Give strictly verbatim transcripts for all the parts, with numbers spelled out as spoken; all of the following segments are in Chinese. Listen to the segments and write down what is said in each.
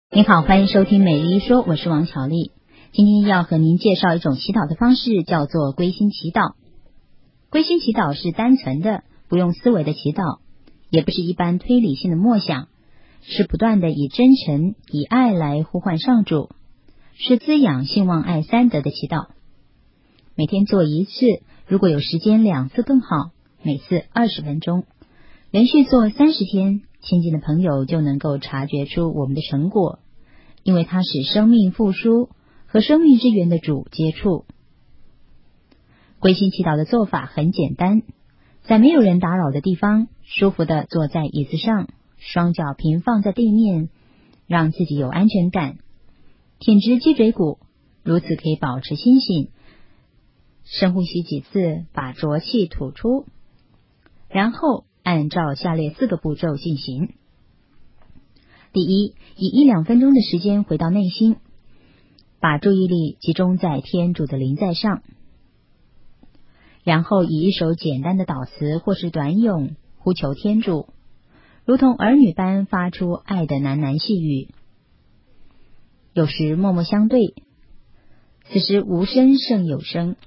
您好，欢迎收听每日一说，我是王巧丽。今天要和您介绍一种祈祷的方式，叫做归心祈祷。归心祈祷是单纯的，不用思维的祈祷，也不是一般推理性的默想，是不断的以真诚、以爱来呼唤上主，是滋养信望爱三德的祈祷。每天做一次，如果有时间两次更好，每次二十分钟，连续做三十天，亲近的朋友就能够察觉出我们的成果，因为它使生命复苏，和生命之源的主接触。归心祈祷的做法很简单，在没有人打扰的地方，舒服地坐在椅子上，双脚平放在地面，让自己有安全感，挺直脊椎骨，如此可以保持清醒。深呼吸几次，把浊气吐出，然后按照下列四个步骤进行。第一，以一两分钟的时间回到内心，把注意力集中在天主的临在上，然后以一首简单的祷词或是短咏呼求天主，如同儿女般发出爱的喃喃细语，有时默默相对，此时无声胜有声。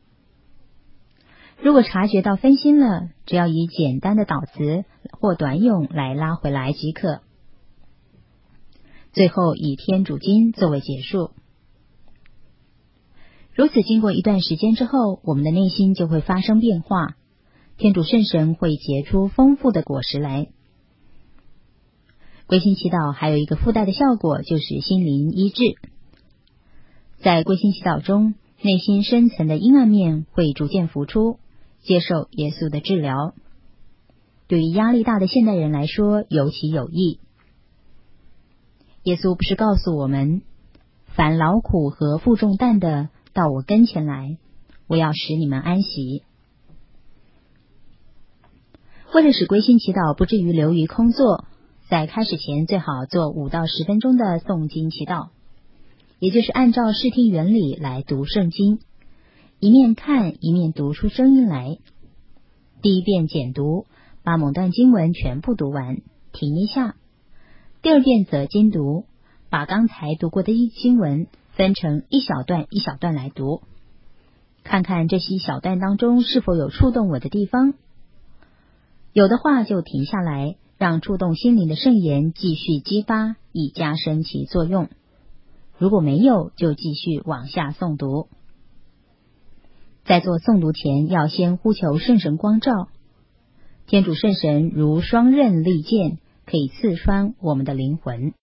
如果察觉到分心了，只要以简单的祷词或短咏来拉回来即可。最后以天主经作为结束。如此经过一段时间之后，我们的内心就会发生变化，天主圣神会结出丰富的果实来。归心祈祷还有一个附带的效果，就是心灵医治。在归心祈祷中，内心深层的阴暗面会逐渐浮出，接受耶稣的治疗。对于压力大的现代人来说，尤其有益。耶稣不是告诉我们，凡劳苦和负重担的，到我跟前来，我要使你们安息。为了使归心祈祷不至于流于空座，在开始前最好做五到十分钟的诵经祈祷，也就是按照视听原理来读圣经，一面看一面读出声音来。第一遍简读，把某段经文全部读完，停一下。第二遍则精读，把刚才读过的经文分成一小段一小段来读，看看这些小段当中是否有触动我的地方，有的话就停下来，让触动心灵的圣言继续激发，以加深其作用。如果没有，就继续往下诵读。在做诵读前，要先呼求圣神光照，天主圣神如双刃利剑，可以刺穿我们的灵魂。